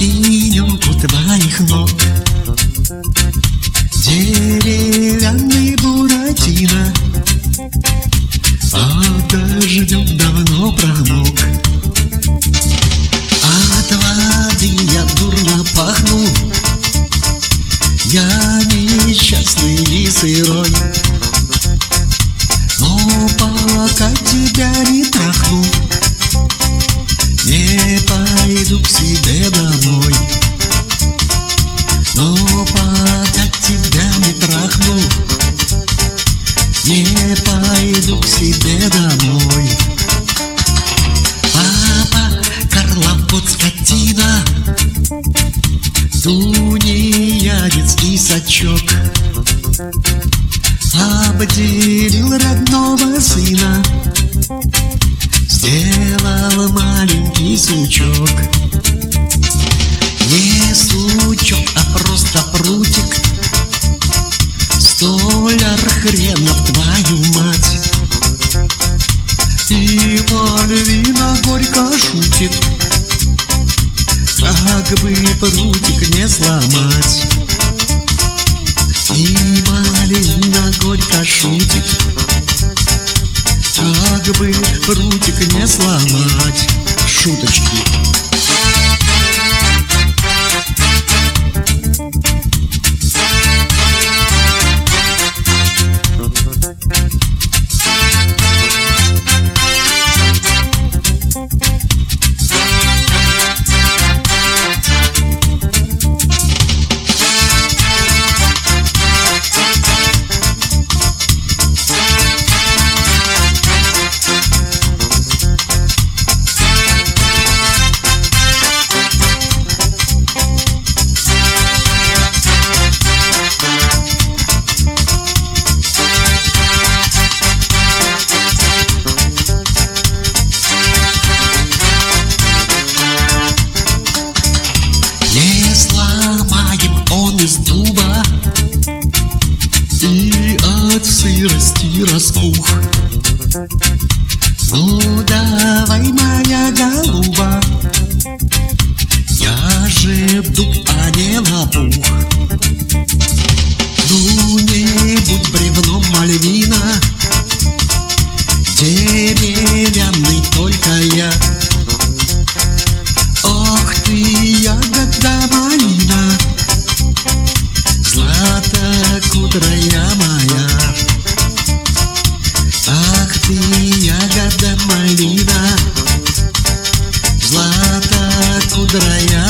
спининг у твоих ног. Деревянный Буратино под дождем давно промок. От воды я дурно пахну, я несчастный и сырой. Но пока тебя не трахну, не пойду к себе домой. Но пока тебя не трахну, не пойду к себе домой. Папа Карлопот скотина, тунеядец и сачок, обделил родного сына, сделал маленький сучок. Не сучок, а просто прутик, столяр хренов твою мать. И Мальвина горько шутит, как бы прутик не сломать. И Мальвина горько шутит, как бы прутик не сломать. Шуточки. Из дуба и от сырости распух. Ну давай, моя голуба, я же дуб, а не лопух. Ну не будь бревном, Мальвина, деревянный только я. Ох ты, ягода малина, злато-кудрая моя. Ах ты, ягода малина, злато-кудрая